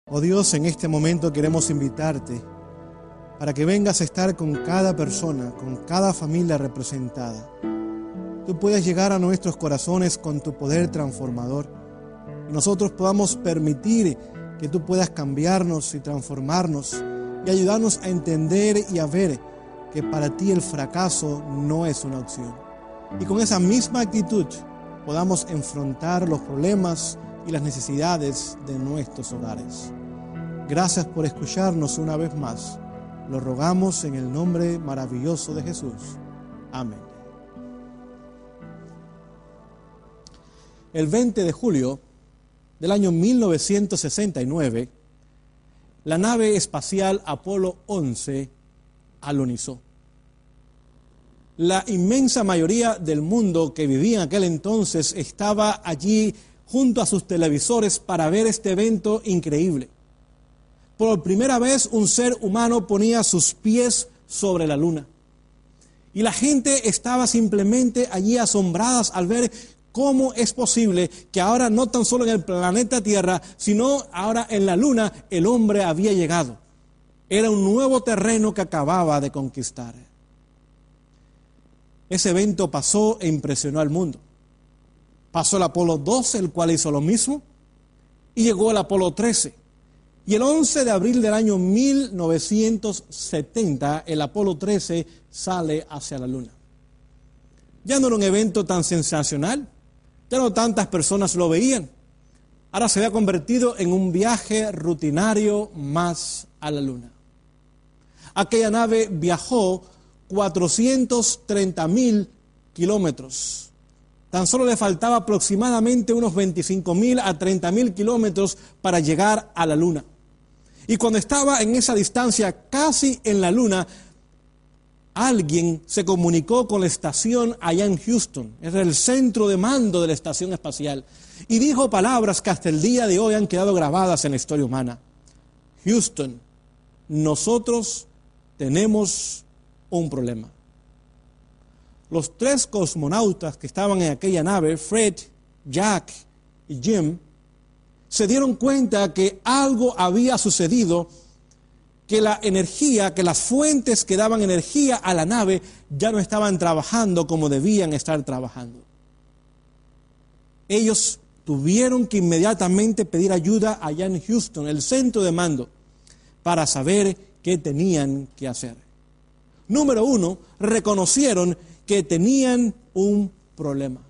Oh Dios, en este momento queremos invitarte para que vengas a estar con cada persona, con cada familia representada. Tú puedes llegar a nuestros corazones con tu poder transformador y nosotros podamos permitir que tú puedas cambiarnos y transformarnos y ayudarnos a entender y a ver que para ti el fracaso no es una opción. Y con esa misma actitud podamos enfrentar los problemas y las necesidades de nuestros hogares. Gracias por escucharnos una vez más. Lo rogamos en el nombre maravilloso de Jesús. Amén. El 20 de julio del año 1969, la nave espacial Apolo 11 alunizó. La inmensa mayoría del mundo que vivía en aquel entonces estaba allí junto a sus televisores para ver este evento increíble. Por primera vez un ser humano ponía sus pies sobre la luna. Y la gente estaba simplemente allí asombradas al ver cómo es posible que ahora no tan solo en el planeta Tierra, sino ahora en la luna el hombre había llegado. Era un nuevo terreno que acababa de conquistar. Ese evento pasó e impresionó al mundo. Pasó el Apolo 12, el cual hizo lo mismo, y llegó el Apolo 13. Y el 11 de abril del año 1970, el Apolo 13 sale hacia la luna. Ya no era un evento tan sensacional, ya no tantas personas lo veían. Ahora se había convertido en un viaje rutinario más a la luna. Aquella nave viajó 430,000 kilómetros. Tan solo le faltaba aproximadamente unos 25,000 a 30,000 kilómetros para llegar a la luna. Y cuando estaba en esa distancia, casi en la luna, alguien se comunicó con la estación allá en Houston. Era el centro de mando de la estación espacial. Y dijo palabras que hasta el día de hoy han quedado grabadas en la historia humana. Houston, nosotros tenemos un problema. Los 3 cosmonautas que estaban en aquella nave, Fred, Jack y Jim, se dieron cuenta que algo había sucedido, que la energía, que las fuentes que daban energía a la nave ya no estaban trabajando como debían estar trabajando. Ellos tuvieron que inmediatamente pedir ayuda allá en Houston, el centro de mando, para saber qué tenían que hacer. Número 1, reconocieron que tenían un problema.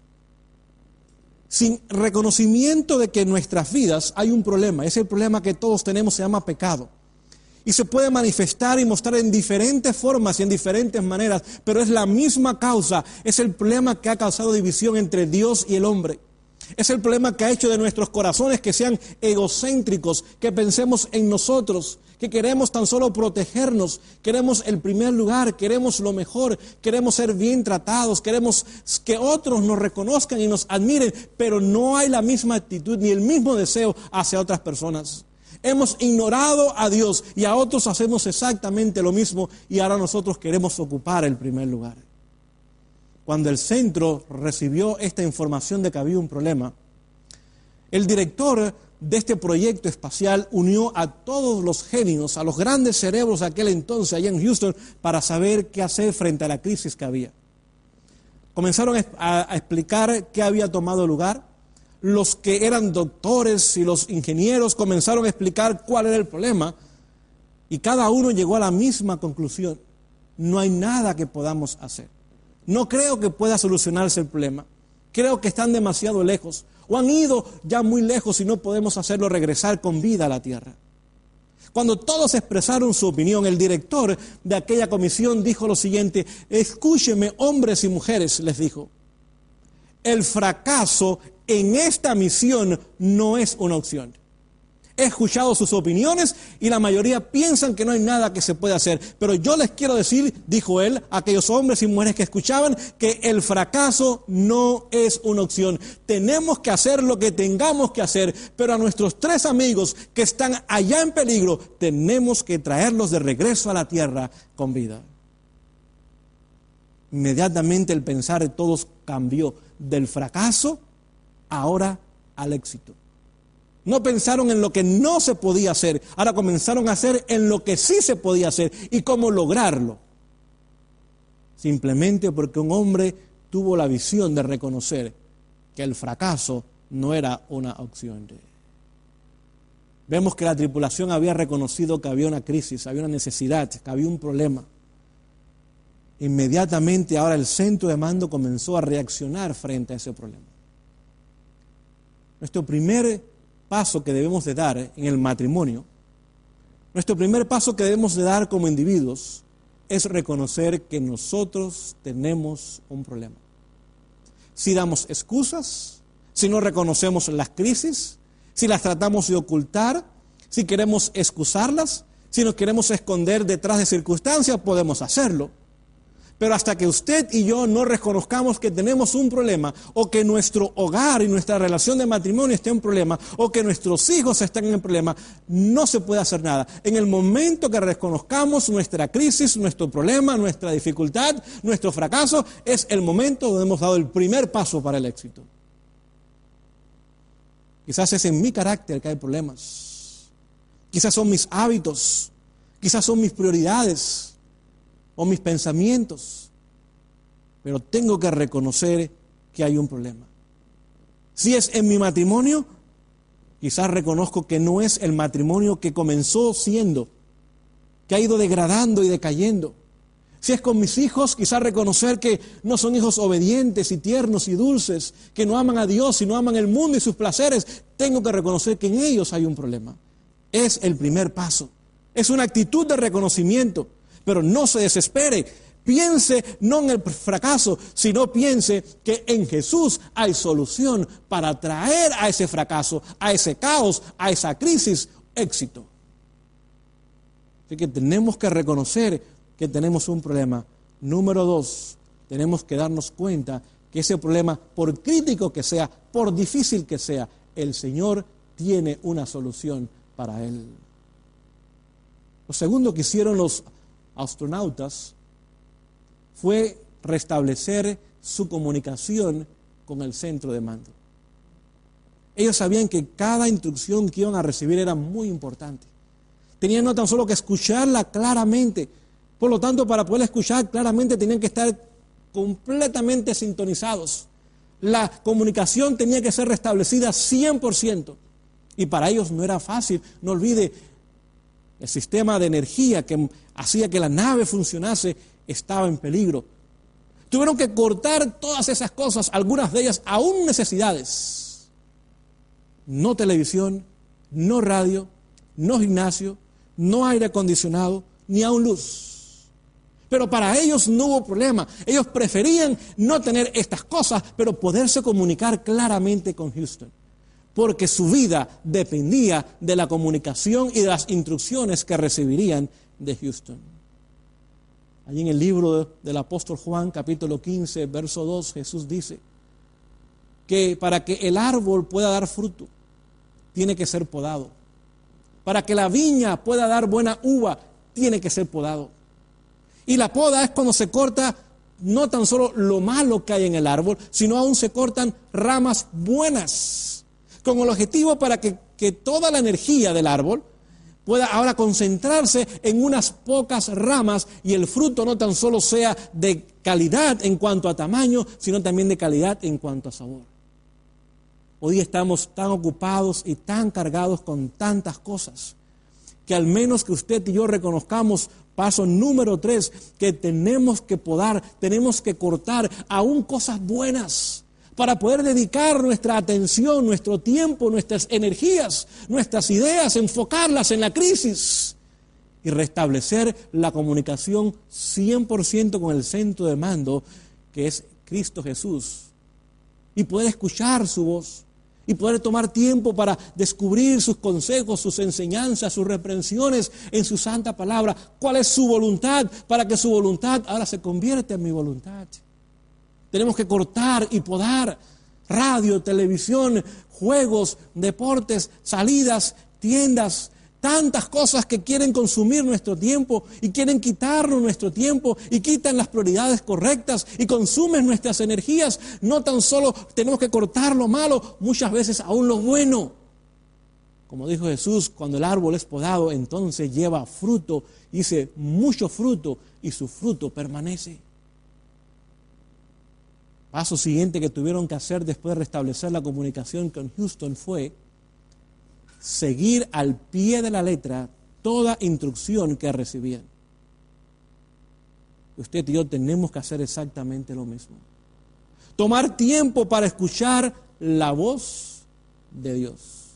Sin reconocimiento de que en nuestras vidas hay un problema, ese problema que todos tenemos se llama pecado. Y se puede manifestar y mostrar en diferentes formas y en diferentes maneras, pero es la misma causa, es el problema que ha causado división entre Dios y el hombre. Es el problema que ha hecho de nuestros corazones que sean egocéntricos, que pensemos en nosotros, que queremos tan solo protegernos, queremos el primer lugar, queremos lo mejor, queremos ser bien tratados, queremos que otros nos reconozcan y nos admiren, pero no hay la misma actitud ni el mismo deseo hacia otras personas. Hemos ignorado a Dios y a otros hacemos exactamente lo mismo y ahora nosotros queremos ocupar el primer lugar. Cuando el centro recibió esta información de que había un problema, el director de este proyecto espacial unió a todos los genios, a los grandes cerebros de aquel entonces allá en Houston para saber qué hacer frente a la crisis que había. Comenzaron a explicar qué había tomado lugar. Los que eran doctores y los ingenieros comenzaron a explicar cuál era el problema y cada uno llegó a la misma conclusión. No hay nada que podamos hacer. No creo que pueda solucionarse el problema. Creo que están demasiado lejos o han ido ya muy lejos y no podemos hacerlo regresar con vida a la tierra. Cuando todos expresaron su opinión, el director de aquella comisión dijo lo siguiente: escúchenme, hombres y mujeres, les dijo, el fracaso en esta misión no es una opción. He escuchado sus opiniones y la mayoría piensan que no hay nada que se pueda hacer. Pero yo les quiero decir, dijo él, a aquellos hombres y mujeres que escuchaban, que el fracaso no es una opción. Tenemos que hacer lo que tengamos que hacer, pero a nuestros 3 amigos que están allá en peligro, tenemos que traerlos de regreso a la tierra con vida. Inmediatamente el pensar de todos cambió del fracaso ahora al éxito. No pensaron en lo que no se podía hacer. Ahora comenzaron a hacer en lo que sí se podía hacer y cómo lograrlo. Simplemente porque un hombre tuvo la visión de reconocer que el fracaso no era una opción. Vemos que la tripulación había reconocido que había una crisis, había una necesidad, que había un problema. Inmediatamente ahora el centro de mando comenzó a reaccionar frente a ese problema. Nuestro primer paso que debemos de dar en el matrimonio, nuestro primer paso que debemos de dar como individuos es reconocer que nosotros tenemos un problema. Si damos excusas, si no reconocemos las crisis, si las tratamos de ocultar, si queremos excusarlas, si nos queremos esconder detrás de circunstancias, podemos hacerlo. Pero hasta que usted y yo no reconozcamos que tenemos un problema, o que nuestro hogar y nuestra relación de matrimonio esté en problema, o que nuestros hijos están en problema, no se puede hacer nada. En el momento que reconozcamos nuestra crisis, nuestro problema, nuestra dificultad, nuestro fracaso, es el momento donde hemos dado el primer paso para el éxito. Quizás es en mi carácter que hay problemas. Quizás son mis hábitos. Quizás son mis prioridades o mis pensamientos, pero tengo que reconocer que hay un problema. Si es en mi matrimonio, quizás reconozco que no es el matrimonio que comenzó siendo, que ha ido degradando y decayendo. Si es con mis hijos, quizás reconocer que no son hijos obedientes y tiernos y dulces, que no aman a Dios y no aman el mundo y sus placeres. Tengo que reconocer que en ellos hay un problema. Es el primer paso. Es una actitud de reconocimiento. Pero no se desespere, piense no en el fracaso, sino piense que en Jesús hay solución para traer a ese fracaso, a ese caos, a esa crisis, éxito. Así que tenemos que reconocer que tenemos un problema. Número 2, tenemos que darnos cuenta que ese problema, por crítico que sea, por difícil que sea, el Señor tiene una solución para él. Lo segundo que hicieron los astronautas fue restablecer su comunicación con el centro de mando. Ellos sabían que cada instrucción que iban a recibir era muy importante. Tenían no tan solo que escucharla claramente, por lo tanto, para poder escuchar claramente tenían que estar completamente sintonizados. La comunicación tenía que ser restablecida 100%. Y para ellos no era fácil. No olvide, el sistema de energía que hacía que la nave funcionase estaba en peligro. Tuvieron que cortar todas esas cosas, algunas de ellas aún necesidades. No televisión, no radio, no gimnasio, no aire acondicionado, ni aún luz. Pero para ellos no hubo problema. Ellos preferían no tener estas cosas, pero poderse comunicar claramente con Houston. Porque su vida dependía de la comunicación y de las instrucciones que recibirían de Houston. Allí en el libro del apóstol Juan, capítulo 15, verso 2, Jesús dice que para que el árbol pueda dar fruto, tiene que ser podado. Para que la viña pueda dar buena uva, tiene que ser podado. Y la poda es cuando se corta no tan solo lo malo que hay en el árbol, sino aún se cortan ramas buenas, con el objetivo para que toda la energía del árbol pueda ahora concentrarse en unas pocas ramas y el fruto no tan solo sea de calidad en cuanto a tamaño, sino también de calidad en cuanto a sabor. Hoy estamos tan ocupados y tan cargados con tantas cosas que al menos que usted y yo reconozcamos, paso número 3, que tenemos que podar, tenemos que cortar aún cosas buenas, para poder dedicar nuestra atención, nuestro tiempo, nuestras energías, nuestras ideas, enfocarlas en la crisis y restablecer la comunicación 100% con el centro de mando, que es Cristo Jesús, y poder escuchar su voz y poder tomar tiempo para descubrir sus consejos, sus enseñanzas, sus reprensiones en su santa palabra. ¿Cuál es su voluntad? Para que su voluntad ahora se convierta en mi voluntad. Tenemos que cortar y podar radio, televisión, juegos, deportes, salidas, tiendas, tantas cosas que quieren consumir nuestro tiempo y quieren quitarnos nuestro tiempo y quitan las prioridades correctas y consumen nuestras energías. No tan solo tenemos que cortar lo malo, muchas veces aún lo bueno. como dijo Jesús, cuando el árbol es podado, entonces lleva fruto, dice mucho fruto, y su fruto permanece. Paso siguiente que tuvieron que hacer después de restablecer la comunicación con Houston fue seguir al pie de la letra toda instrucción que recibían. Usted y yo tenemos que hacer exactamente lo mismo. Tomar tiempo para escuchar la voz de Dios.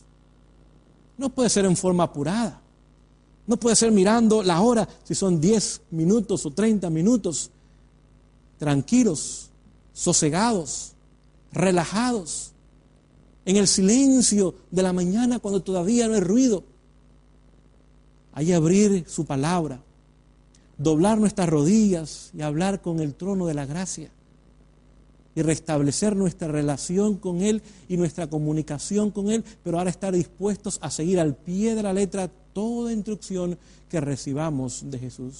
No puede ser en forma apurada. No puede ser mirando la hora, si son 10 minutos o 30 minutos, tranquilos, sosegados, relajados, en el silencio de la mañana cuando todavía no hay ruido. Ahí abrir su palabra, doblar nuestras rodillas y hablar con el trono de la gracia y restablecer nuestra relación con Él y nuestra comunicación con Él, pero ahora estar dispuestos a seguir al pie de la letra toda instrucción que recibamos de Jesús.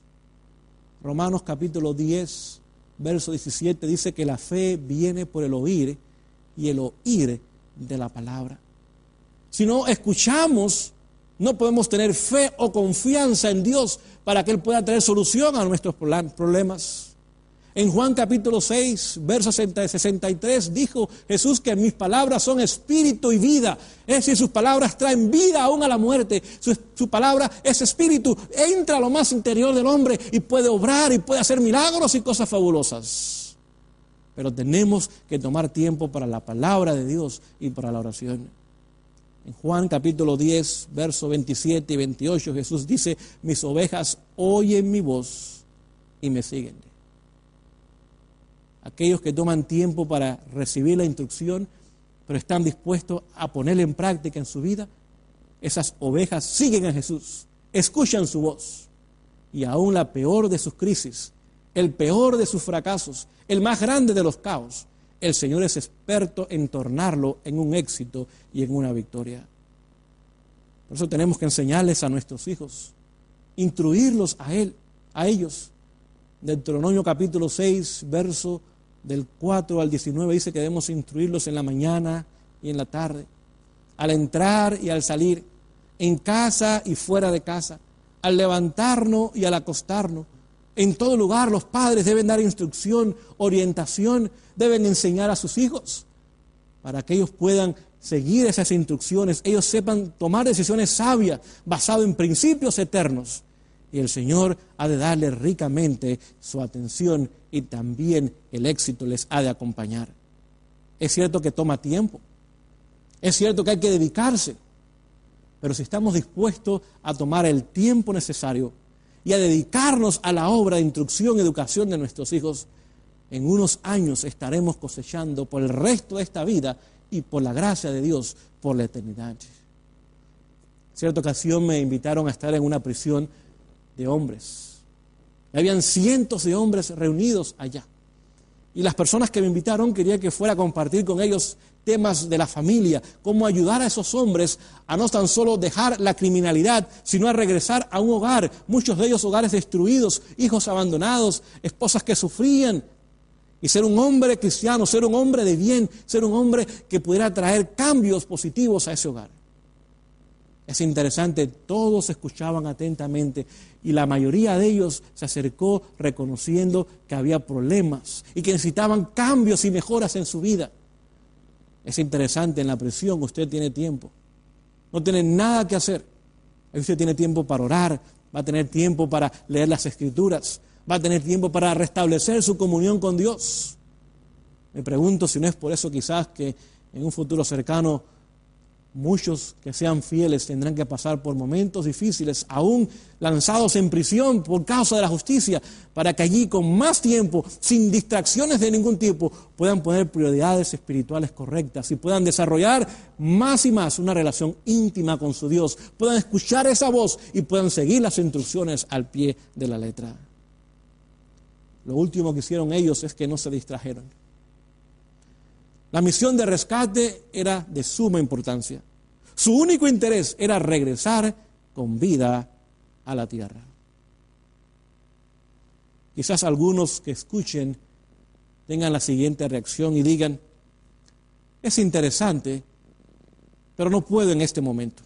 Romanos capítulo 10, verso 17 dice que la fe viene por el oír y el oír de la palabra. Si no escuchamos, no podemos tener fe o confianza en Dios para que Él pueda traer solución a nuestros problemas. En Juan capítulo 6, verso 63, dijo Jesús que mis palabras son espíritu y vida. Es decir, sus palabras traen vida aún a la muerte. Su palabra es espíritu, entra a lo más interior del hombre y puede obrar y puede hacer milagros y cosas fabulosas. Pero tenemos que tomar tiempo para la palabra de Dios y para la oración. En Juan capítulo 10, verso 27 y 28, Jesús dice, mis ovejas oyen mi voz y me siguen. Aquellos que toman tiempo para recibir la instrucción, pero están dispuestos a ponerla en práctica en su vida, esas ovejas siguen a Jesús, escuchan su voz. Y aún la peor de sus crisis, el peor de sus fracasos, el más grande de los caos, el Señor es experto en tornarlo en un éxito y en una victoria. Por eso tenemos que enseñarles a nuestros hijos, instruirlos a ellos. Deuteronomio capítulo 6, verso del 4 al 19 dice que debemos instruirlos en la mañana y en la tarde, al entrar y al salir, en casa y fuera de casa, al levantarnos y al acostarnos. En todo lugar los padres deben dar instrucción, orientación, deben enseñar a sus hijos para que ellos puedan seguir esas instrucciones, ellos sepan tomar decisiones sabias basadas en principios eternos. Y el Señor ha de darle ricamente su atención y también el éxito les ha de acompañar. Es cierto que toma tiempo, es cierto que hay que dedicarse, pero si estamos dispuestos a tomar el tiempo necesario y a dedicarnos a la obra de instrucción y educación de nuestros hijos, en unos años estaremos cosechando por el resto de esta vida y por la gracia de Dios por la eternidad. En cierta ocasión me invitaron a estar en una prisión de hombres. Habían cientos de hombres reunidos allá. Y las personas que me invitaron querían que fuera a compartir con ellos temas de la familia, cómo ayudar a esos hombres a no tan solo dejar la criminalidad, sino a regresar a un hogar, muchos de ellos hogares destruidos, hijos abandonados, esposas que sufrían, y ser un hombre cristiano, ser un hombre de bien, ser un hombre que pudiera traer cambios positivos a ese hogar. Es interesante, todos escuchaban atentamente y la mayoría de ellos se acercó reconociendo que había problemas y que necesitaban cambios y mejoras en su vida. Es interesante, en la prisión usted tiene tiempo, no tiene nada que hacer. Usted tiene tiempo para orar, va a tener tiempo para leer las Escrituras, va a tener tiempo para restablecer su comunión con Dios. Me pregunto si no es por eso quizás que en un futuro cercano muchos que sean fieles tendrán que pasar por momentos difíciles, aún lanzados en prisión por causa de la justicia, para que allí con más tiempo, sin distracciones de ningún tipo, puedan poner prioridades espirituales correctas y puedan desarrollar más y más una relación íntima con su Dios, puedan escuchar esa voz y puedan seguir las instrucciones al pie de la letra. Lo último que hicieron ellos es que no se distrajeron. La misión de rescate era de suma importancia. Su único interés era regresar con vida a la tierra. Quizás algunos que escuchen tengan la siguiente reacción y digan, es interesante pero no puedo en este momento.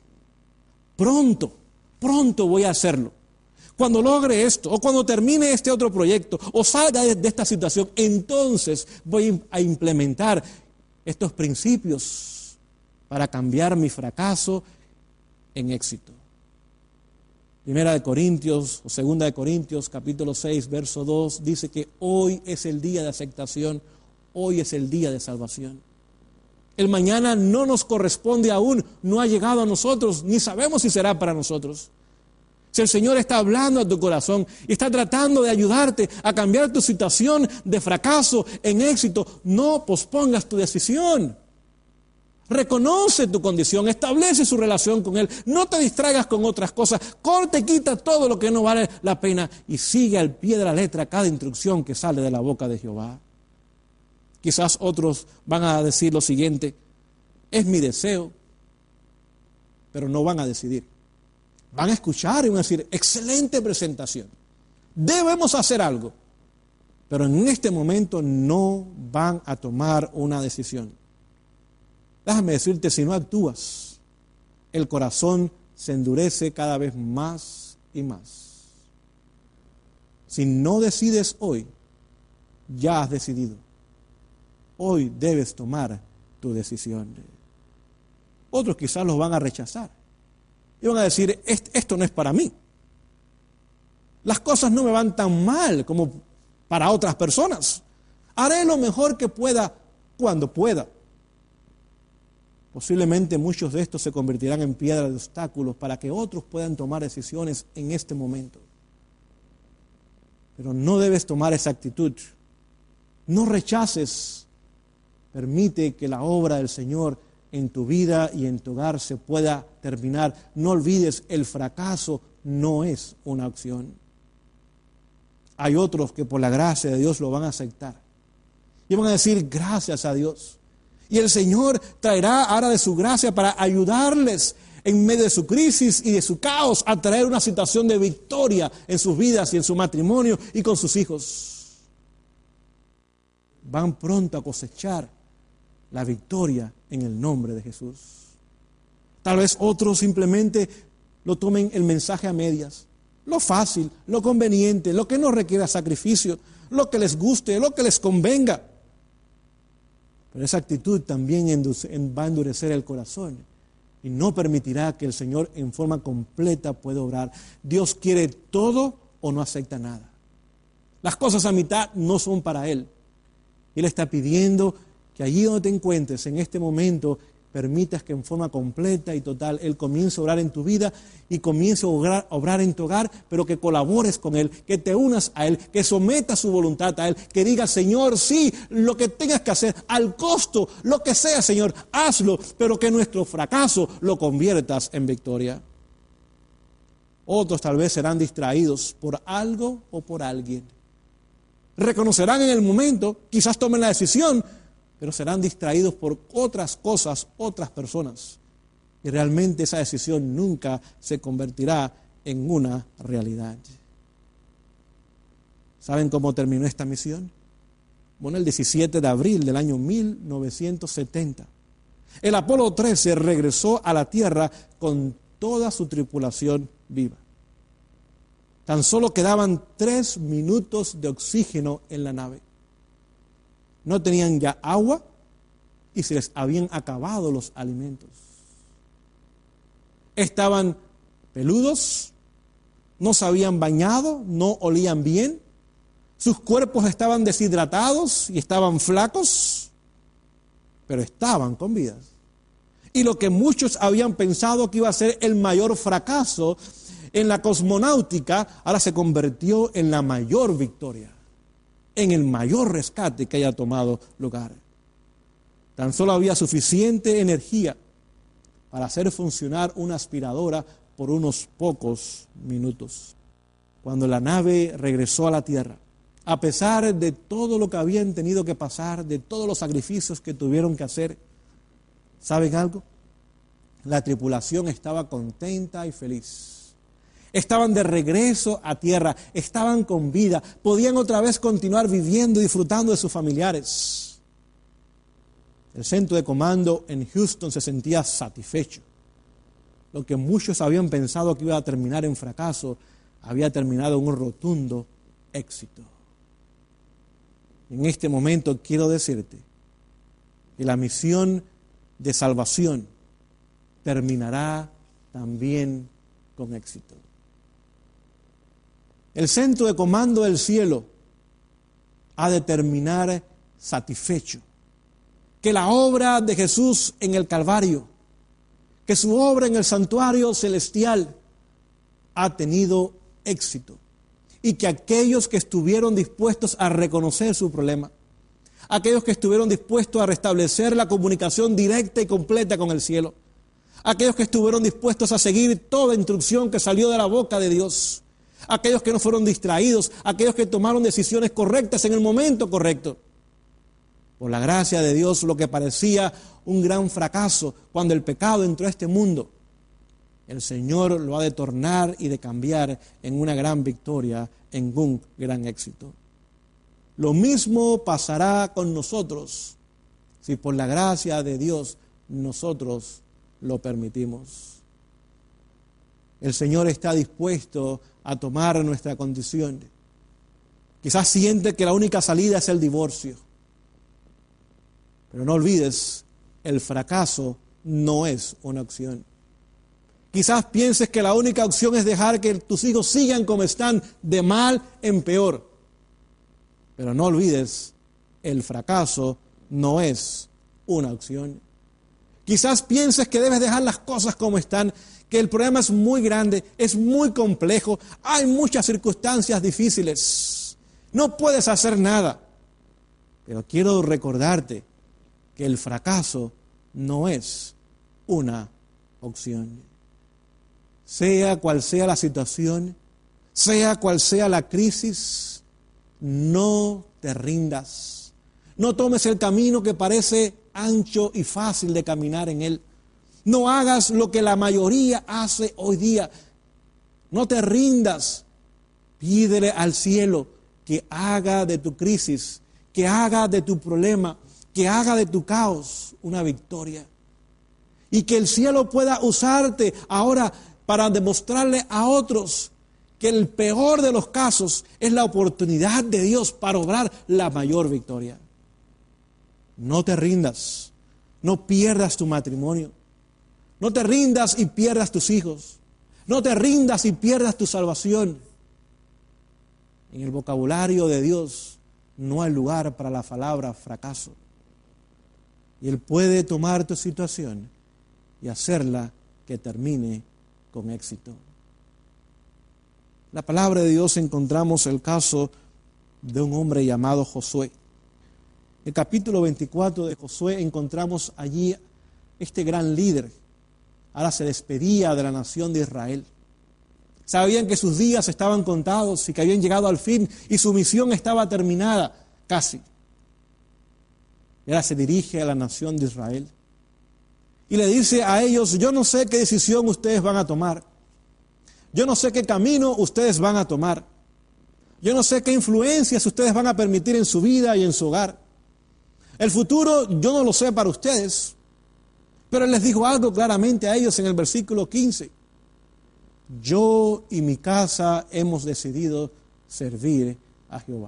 Pronto voy a hacerlo. Cuando logre esto, o cuando termine este otro proyecto, o salga de esta situación, entonces voy a implementar estos principios para cambiar mi fracaso en éxito. Primera de Corintios, o Segunda de Corintios, capítulo 6, verso 2, dice que hoy es el día de aceptación, hoy es el día de salvación. El mañana no nos corresponde aún, no ha llegado a nosotros, ni sabemos si será para nosotros. Si el Señor está hablando a tu corazón y está tratando de ayudarte a cambiar tu situación de fracaso en éxito, no pospongas tu decisión. Reconoce tu condición, establece su relación con Él, no te distraigas con otras cosas, corta y quita todo lo que no vale la pena y sigue al pie de la letra cada instrucción que sale de la boca de Jehová. Quizás otros van a decir lo siguiente: es mi deseo, pero no van a decidir. Van a escuchar y van a decir, excelente presentación, debemos hacer algo, pero en este momento no van a tomar una decisión. Déjame decirte, si no actúas, el corazón se endurece cada vez más y más. Si no decides hoy, ya has decidido. Hoy debes tomar tu decisión. Otros quizás los van a rechazar. Y van a decir, esto no es para mí. Las cosas no me van tan mal como para otras personas. Haré lo mejor que pueda cuando pueda. Posiblemente muchos de estos se convertirán en piedra de obstáculos para que otros puedan tomar decisiones en este momento. Pero no debes tomar esa actitud. No rechaces. Permite que la obra del Señor en tu vida y en tu hogar se pueda terminar. No olvides, el fracaso no es una opción. Hay otros que por la gracia de Dios lo van a aceptar. Y van a decir, gracias a Dios. Y el Señor traerá ahora de su gracia para ayudarles en medio de su crisis y de su caos a traer una situación de victoria en sus vidas y en su matrimonio y con sus hijos. Van pronto a cosechar la victoria en el nombre de Jesús. Tal vez otros simplemente lo tomen el mensaje a medias, lo fácil, lo conveniente, lo que no requiera sacrificio, lo que les guste, lo que les convenga. Pero esa actitud también va a endurecer el corazón y no permitirá que el Señor en forma completa pueda obrar. Dios quiere todo o no acepta nada. Las cosas a mitad no son para Él. Él está pidiendo que allí donde te encuentres en este momento permitas que en forma completa y total Él comience a obrar en tu vida y comience a obrar en tu hogar, pero que colabores con Él, que te unas a Él, que sometas su voluntad a Él, que digas, Señor, sí, lo que tengas que hacer, al costo, lo que sea, Señor, hazlo, pero que nuestro fracaso lo conviertas en victoria. Otros tal vez serán distraídos por algo o por alguien. Reconocerán en el momento, quizás tomen la decisión, pero serán distraídos por otras cosas, otras personas. Y realmente esa decisión nunca se convertirá en una realidad. ¿Saben cómo terminó esta misión? Bueno, el 17 de abril del año 1970, el Apolo 13 regresó a la Tierra con toda su tripulación viva. Tan solo quedaban 3 minutos de oxígeno en la nave. No tenían ya agua y se les habían acabado los alimentos. Estaban peludos, no se habían bañado, no olían bien, sus cuerpos estaban deshidratados y estaban flacos, pero estaban con vida. Y lo que muchos habían pensado que iba a ser el mayor fracaso en la cosmonáutica, ahora se convirtió en la mayor victoria, en el mayor rescate que haya tomado lugar. Tan solo había suficiente energía para hacer funcionar una aspiradora por unos pocos minutos. Cuando la nave regresó a la Tierra, a pesar de todo lo que habían tenido que pasar, de todos los sacrificios que tuvieron que hacer, ¿saben algo? La tripulación estaba contenta y feliz. Estaban de regreso a tierra, estaban con vida, podían otra vez continuar viviendo y disfrutando de sus familiares. El centro de comando en Houston se sentía satisfecho. Lo que muchos habían pensado que iba a terminar en fracaso, había terminado en un rotundo éxito. En este momento quiero decirte que la misión de salvación terminará también con éxito. El centro de comando del cielo ha de terminar satisfecho. Que la obra de Jesús en el Calvario, que su obra en el santuario celestial ha tenido éxito. Y que aquellos que estuvieron dispuestos a reconocer su problema, aquellos que estuvieron dispuestos a restablecer la comunicación directa y completa con el cielo, aquellos que estuvieron dispuestos a seguir toda instrucción que salió de la boca de Dios, aquellos que no fueron distraídos, aquellos que tomaron decisiones correctas en el momento correcto. Por la gracia de Dios, lo que parecía un gran fracaso cuando el pecado entró a este mundo, el Señor lo ha de tornar y de cambiar en una gran victoria, en un gran éxito. Lo mismo pasará con nosotros si por la gracia de Dios nosotros lo permitimos. El Señor está dispuesto a tomar nuestra condición. Quizás siente que la única salida es el divorcio. Pero no olvides, el fracaso no es una opción. Quizás pienses que la única opción es dejar que tus hijos sigan como están, de mal en peor. Pero no olvides, el fracaso no es una opción. Quizás pienses que debes dejar las cosas como están, que el problema es muy grande, es muy complejo, hay muchas circunstancias difíciles, no puedes hacer nada. Pero quiero recordarte que el fracaso no es una opción. Sea cual sea la situación, sea cual sea la crisis, no te rindas. No tomes el camino que parece ancho y fácil de caminar en él. No hagas lo que la mayoría hace hoy día. No te rindas. Pídele al cielo que haga de tu crisis, que haga de tu problema, que haga de tu caos una victoria. Y que el cielo pueda usarte ahora para demostrarle a otros que el peor de los casos es la oportunidad de Dios para obrar la mayor victoria. No te rindas, no pierdas tu matrimonio, no te rindas y pierdas tus hijos, no te rindas y pierdas tu salvación. En el vocabulario de Dios no hay lugar para la palabra fracaso. Y Él puede tomar tu situación y hacerla que termine con éxito. En la palabra de Dios encontramos el caso de un hombre llamado Josué. En el capítulo 24 de Josué encontramos allí este gran líder. Ahora se despedía de la nación de Israel. Sabían que sus días estaban contados y que habían llegado al fin y su misión estaba terminada casi. Y ahora se dirige a la nación de Israel y le dice a ellos: yo no sé qué decisión ustedes van a tomar. Yo no sé qué camino ustedes van a tomar. Yo no sé qué influencias ustedes van a permitir en su vida y en su hogar. El futuro yo no lo sé para ustedes. Pero Él les dijo algo claramente a ellos en el versículo 15. Yo y mi casa hemos decidido servir a Jehová.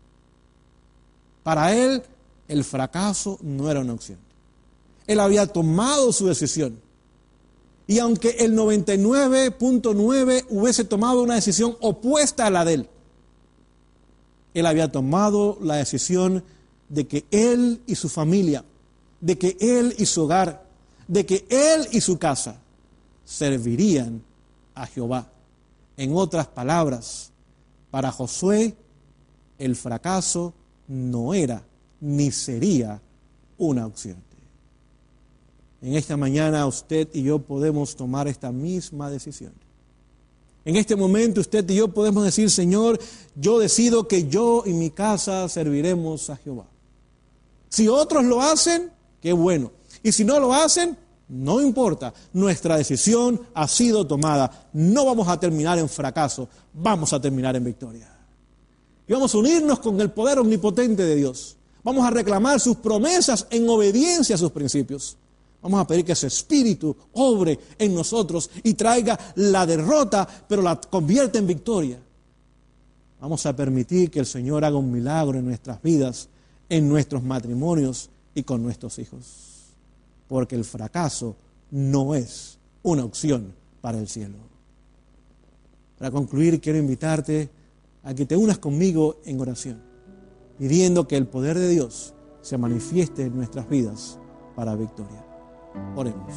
Para Él, el fracaso no era una opción. Él había tomado su decisión. Y aunque el 99.9 hubiese tomado una decisión opuesta a la de él había tomado la decisión de que él y su familia, de que él y su hogar, de que él y su casa servirían a Jehová. En otras palabras, para Josué, el fracaso no era ni sería una opción. En esta mañana usted y yo podemos tomar esta misma decisión. En este momento usted y yo podemos decir: Señor, yo decido que yo y mi casa serviremos a Jehová. Si otros lo hacen, qué bueno. Y si no lo hacen, no importa. Nuestra decisión ha sido tomada. No vamos a terminar en fracaso, vamos a terminar en victoria. Y vamos a unirnos con el poder omnipotente de Dios. Vamos a reclamar sus promesas en obediencia a sus principios. Vamos a pedir que su Espíritu obre en nosotros y traiga la derrota, pero la convierta en victoria. Vamos a permitir que el Señor haga un milagro en nuestras vidas, en nuestros matrimonios y con nuestros hijos. Porque el fracaso no es una opción para el cielo. Para concluir, quiero invitarte a que te unas conmigo en oración, pidiendo que el poder de Dios se manifieste en nuestras vidas para victoria. Oremos.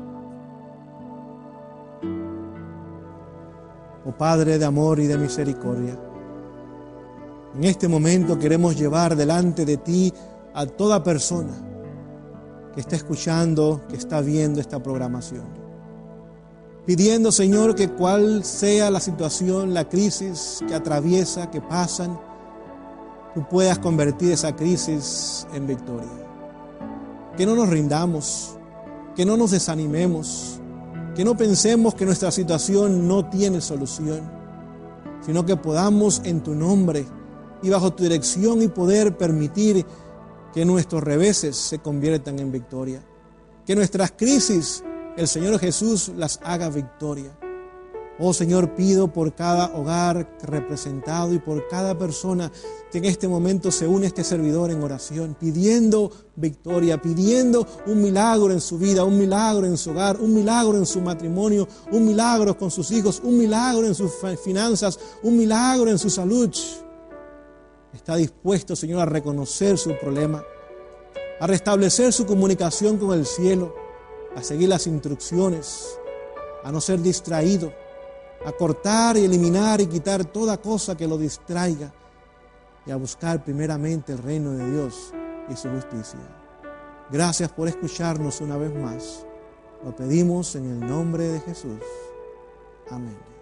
Oh Padre de amor y de misericordia, en este momento queremos llevar delante de ti a toda persona que está escuchando, que está viendo esta programación. Pidiendo, Señor, que cual sea la situación, la crisis que atraviesa, que pasan, tú puedas convertir esa crisis en victoria. Que no nos rindamos, que no nos desanimemos, que no pensemos que nuestra situación no tiene solución, sino que podamos en tu nombre y bajo tu dirección y poder permitir que nuestros reveses se conviertan en victoria. Que nuestras crisis, el Señor Jesús las haga victoria. Oh Señor, pido por cada hogar representado y por cada persona que en este momento se une a este servidor en oración, pidiendo victoria, pidiendo un milagro en su vida, un milagro en su hogar, un milagro en su matrimonio, un milagro con sus hijos, un milagro en sus finanzas, un milagro en su salud. Está dispuesto, Señor, a reconocer su problema, a restablecer su comunicación con el cielo, a seguir las instrucciones, a no ser distraído, a cortar y eliminar y quitar toda cosa que lo distraiga y a buscar primeramente el reino de Dios y su justicia. Gracias por escucharnos una vez más. Lo pedimos en el nombre de Jesús. Amén.